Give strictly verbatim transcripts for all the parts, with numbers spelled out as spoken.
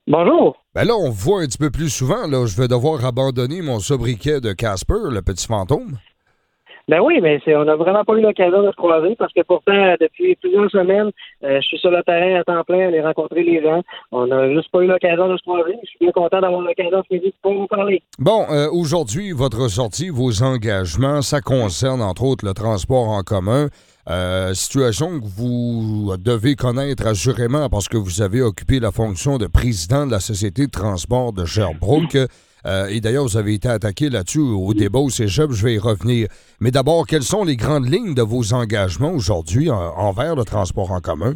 Bonjour. Ben là, on voit un petit peu plus souvent. Là, je vais devoir abandonner mon sobriquet de Casper, le petit fantôme. Ben oui, mais c'est, on n'a vraiment pas eu l'occasion de se croiser parce que pourtant, depuis plusieurs semaines, euh, je suis sur le terrain à temps plein, aller rencontrer les gens. On n'a juste pas eu l'occasion de se croiser. Je suis bien content d'avoir l'occasion ce midi de pouvoir vous parler. Bon, euh, aujourd'hui, votre sortie, vos engagements, ça concerne entre autres le transport en commun. Euh, situation que vous devez connaître assurément parce que vous avez occupé la fonction de président de la Société de transport de Sherbrooke. Euh, et d'ailleurs, vous avez été attaqué là-dessus au débat au Cégep, je vais y revenir. Mais d'abord, quelles sont les grandes lignes de vos engagements aujourd'hui en- envers le transport en commun?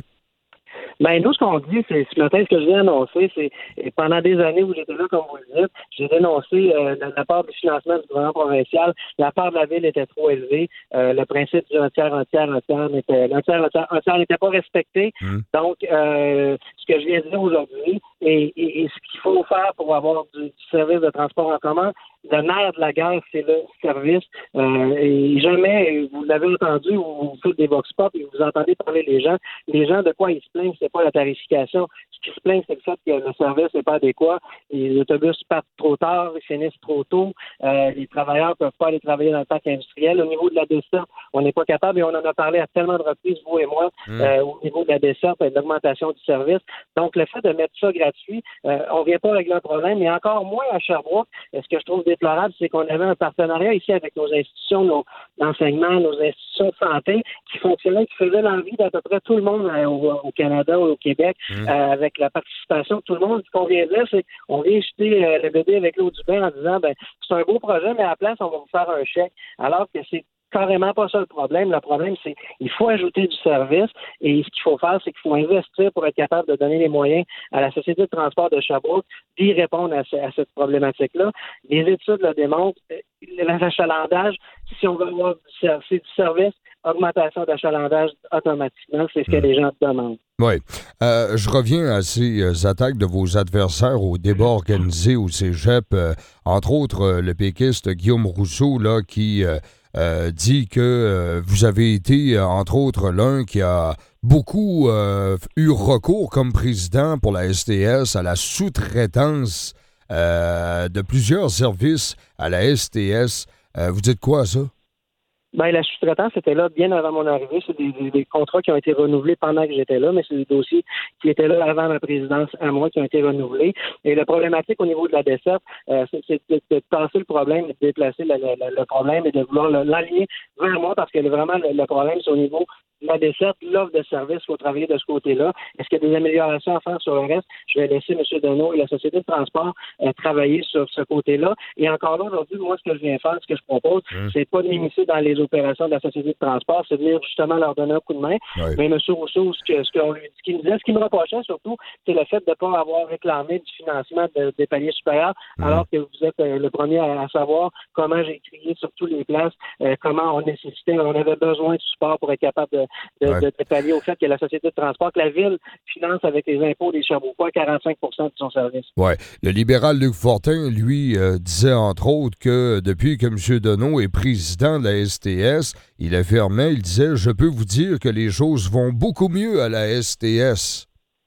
Ben nous, ce qu'on dit, c'est ce matin, ce que je viens d'annoncer, c'est et pendant des années où j'étais là, comme vous le dites, j'ai dénoncé euh, la, la part du financement du gouvernement provincial, la part de la ville était trop élevée, euh, le principe du un tiers, un tiers, un tiers n'était un tiers, un tiers, un tiers n'était pas respecté. Mmh. Donc, euh, ce que je viens de dire aujourd'hui et, et, et ce qu'il faut faire pour avoir du, du service de transport en commun, le nerf de la guerre, c'est le service. Euh, et jamais, vous l'avez entendu, vous faites des vox pop et vous entendez parler les gens. Les gens, de quoi ils se plaignent, c'est pas la tarification. Ce qui se plaignent, c'est le fait que le service n'est pas adéquat. Les autobus partent trop tard, ils finissent trop tôt. Euh, les travailleurs peuvent pas aller travailler dans le parc industriel. Au niveau de la desserte, on n'est pas capable, et on en a parlé à tellement de reprises, vous et moi, mmh. euh, au niveau de la desserte et de l'augmentation du service. Donc, le fait de mettre ça gratuit, euh, on vient pas régler un problème, mais encore moins à Sherbrooke. Ce que je trouve déplorable, c'est qu'on avait un partenariat ici avec nos institutions nos, d'enseignement, nos institutions de santé qui fonctionnaient, qui faisaient l'envie d'à peu près tout le monde euh, au, au Canada ou au Québec, mmh. euh, avec la participation de tout le monde. Ce qu'on vient dire, c'est qu'on vient jeter euh, le bébé avec l'eau du bain en disant, ben c'est un beau projet, mais à la place, on va vous faire un chèque. Alors que c'est carrément pas ça le problème. Le problème, c'est qu'il faut ajouter du service et ce qu'il faut faire, c'est qu'il faut investir pour être capable de donner les moyens à la Société de transport de Sherbrooke d'y répondre à, ce, à cette problématique-là. Les études le démontrent. L'achalandage, si on veut avoir du, du service, augmentation d'achalandage automatiquement, c'est ce que les gens demandent. Oui. Euh, je reviens à ces attaques de vos adversaires au débat organisé au Cégep, euh, entre autres euh, le péquiste Guillaume Rousseau, là, qui euh, euh, dit que euh, vous avez été, euh, entre autres, l'un qui a beaucoup euh, eu recours comme président pour la S T S à la sous-traitance euh, de plusieurs services à la S T S. Euh, vous dites quoi à ça? Ben, la sous-traitance était là bien avant mon arrivée. C'est des, des, des contrats qui ont été renouvelés pendant que j'étais là, mais c'est des dossiers qui étaient là avant ma présidence à moi qui ont été renouvelés. Et la problématique au niveau de la desserte, euh, c'est, c'est de, de tasser le problème, de déplacer le, le, le problème et de vouloir l'aligner vers moi parce que vraiment, le, le problème, c'est au niveau de la desserte, l'offre de service, il faut travailler de ce côté-là. Est-ce qu'il y a des améliorations à faire sur le reste? Je vais laisser M. Deneau et la Société de transport euh, travailler sur ce côté-là. Et encore là, aujourd'hui, moi, ce que je viens faire, ce que je propose, mmh. c'est pas de m'immiscer dans les opérations de la Société de transport, c'est de venir justement leur donner un coup de main. Oui. Mais M. Rousseau, ce, que, ce, qu'on lui, ce qu'il me disait, ce qui me reprochait surtout, c'est le fait de ne pas avoir réclamé du financement de, des paliers supérieurs, mmh. alors que vous êtes euh, le premier à, à savoir comment j'ai crié sur toutes les places, euh, comment on nécessitait, on avait besoin de support pour être capable de, de, ouais. de, de pallier au fait que la Société de transport, que la Ville finance avec les impôts des Sherbrookeois quarante-cinq pour cent de son service. Oui. Le libéral Luc Fortin, lui, euh, disait entre autres que depuis que M. Deneau est président de la S T S, il affirmait, il disait, je peux vous dire que les choses vont beaucoup mieux à la S T S.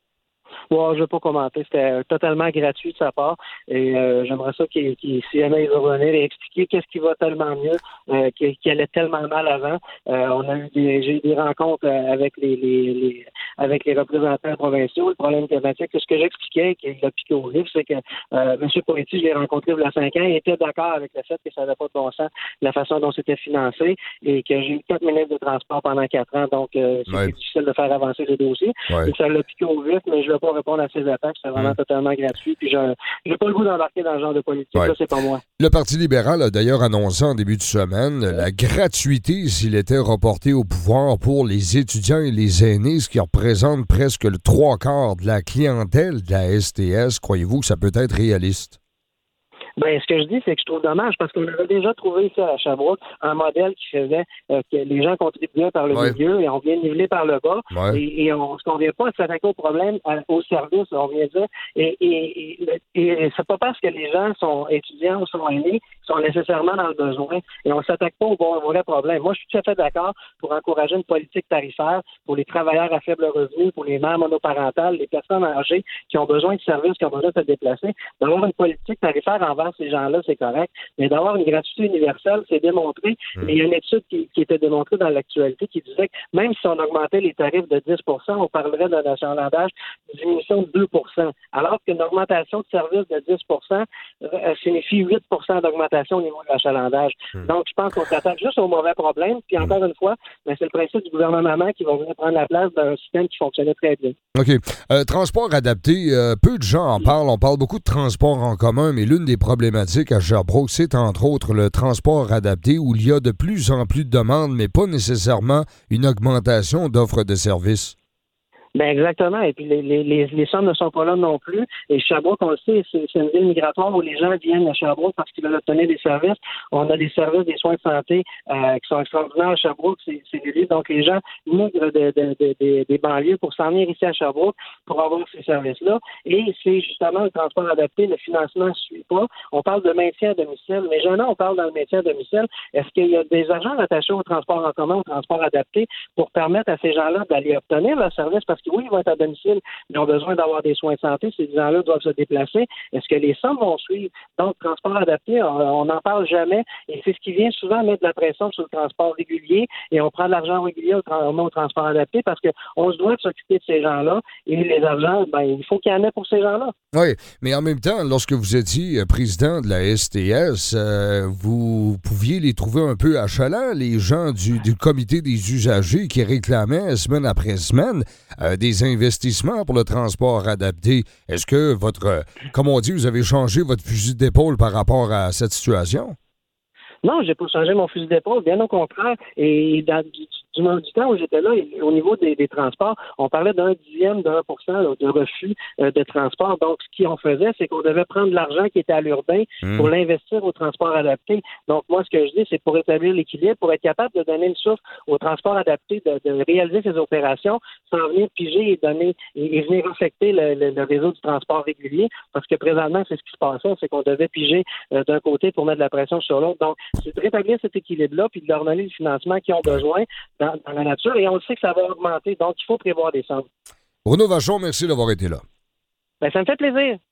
Bon, je ne vais pas commenter. C'était totalement gratuit de sa part. Et euh, j'aimerais ça qu'il, qu'il si jamais il va revenir et expliquer qu'est-ce qui va tellement mieux, euh, qui, qui allait tellement mal avant. Euh, on a eu des, j'ai eu des rencontres avec les, les, les avec les représentants provinciaux. Le problème climatique, c'est ce que j'expliquais, qu'il a piqué au vif, c'est que euh, M. Poirier, je l'ai rencontré il y a cinq ans, il était d'accord avec le fait que ça n'avait pas de bon sens, la façon dont c'était financé, et que j'ai eu quatre ministres de transport pendant quatre ans, donc euh, c'était ouais. difficile de faire avancer les dossiers. Ouais. Et ça l'a piqué au vif, mais je ne vais pas répondre à ces attaques, c'est vraiment mmh. totalement gratuit, puis je n'ai pas le goût d'embarquer dans ce genre de politique, ouais. ça c'est pas moi. Le Parti libéral a d'ailleurs annoncé en début de semaine ouais. la gratuité s'il était reporté au pouvoir pour les étudiants et les aînés, ce qui représente presque le trois quarts de la clientèle de la S T S. Croyez-vous que ça peut être réaliste? Ben, ce que je dis, c'est que je trouve dommage parce qu'on avait déjà trouvé ici à Sherbrooke un modèle qui faisait euh, que les gens contribuaient par le Ouais. milieu et on vient niveler par le bas. Ouais. Et, et on, ce qu'on vient pas, c'est s'attaquer au problème, à, au service, on vient dire. Et, et, et, et c'est pas parce que les gens sont étudiants ou sont aînés qu'ils sont nécessairement dans le besoin. Et on s'attaque pas au bon, au vrai problème. Moi, je suis tout à fait d'accord pour encourager une politique tarifaire pour les travailleurs à faible revenu, pour les mères monoparentales, les personnes âgées qui ont besoin de services, qui ont besoin de se déplacer. D'avoir une politique tarifaire envers ces gens-là, c'est correct. Mais d'avoir une gratuité universelle, c'est démontré. Mmh. Il y a une étude qui, qui était démontrée dans l'actualité qui disait que même si on augmentait les tarifs de dix pour cent, on parlerait d'un achalandage de diminution de deux pour cent. Alors qu'une augmentation de service de dix pour cent euh, signifie huit pour cent d'augmentation au niveau de l'achalandage. Mmh. Donc, je pense qu'on s'attaque juste au mauvais problème. Puis encore mmh. une fois, ben, c'est le principe du gouvernement qui va venir prendre la place d'un système qui fonctionnait très bien. OK. Euh, transport adapté, euh, peu de gens en parlent. On parle beaucoup de transport en commun, mais l'une des problématiques à Sherbrooke, c'est entre autres le transport adapté où il y a de plus en plus de demandes, mais pas nécessairement une augmentation d'offres de services. Ben exactement. Et puis les, les, les, les sommes ne sont pas là non plus. Et Sherbrooke, on le sait, c'est, c'est une ville migratoire où les gens viennent à Sherbrooke parce qu'ils veulent obtenir des services. On a des services, des soins de santé euh, qui sont extraordinaires à Sherbrooke. C'est, c'est des lieux. Donc les gens migrent de, de, de, de, des banlieues pour s'en venir ici à Sherbrooke pour avoir ces services-là. Et c'est justement le transport adapté. Le financement ne suit pas. On parle de maintien à domicile. Mais jamais on parle dans le maintien à domicile. Est-ce qu'il y a des agents attachés au transport en commun, au transport adapté pour permettre à ces gens-là d'aller obtenir leur service? Parce que oui, ils vont être à domicile, ils ont besoin d'avoir des soins de santé, ces gens-là doivent se déplacer. Est-ce que les sommes vont suivre? Donc, transport adapté, on n'en parle jamais, et c'est ce qui vient souvent mettre de la pression sur le transport régulier, et on prend de l'argent régulier au, tra- au transport adapté parce qu'on se doit de s'occuper de ces gens-là, et les argents, ben, il faut qu'il y en ait pour ces gens-là. Oui, mais en même temps, lorsque vous étiez président de la S T S, euh, vous pouviez les trouver un peu achalants, les gens du, du comité des usagers qui réclamaient semaine après semaine euh, des investissements pour le transport adapté. Est-ce que votre, comme on dit, vous avez changé votre fusil d'épaule par rapport à cette situation? Non, j'ai pas changé mon fusil d'épaule, bien au contraire. Et dans, du, du, du temps où j'étais là, au niveau des, des transports, on parlait d'un dixième d'un pour cent là, de refus euh, de transport. Donc, ce qu'on faisait, c'est qu'on devait prendre l'argent qui était à l'urbain mmh. pour l'investir au transport adapté. Donc, moi, ce que je dis, c'est pour établir l'équilibre, pour être capable de donner le souffle au transport adapté, de, de réaliser ces opérations sans venir piger et donner et, et venir affecter le, le, le réseau du transport régulier. Parce que présentement, c'est ce qui se passait, c'est qu'on devait piger euh, d'un côté pour mettre de la pression sur l'autre. Donc, c'est de rétablir cet équilibre-là puis de leur donner le financement qu'ils ont besoin dans, dans la nature. Et on le sait que ça va augmenter. Donc, il faut prévoir des sommes. Bruno Vachon, merci d'avoir été là. Ben, ça me fait plaisir.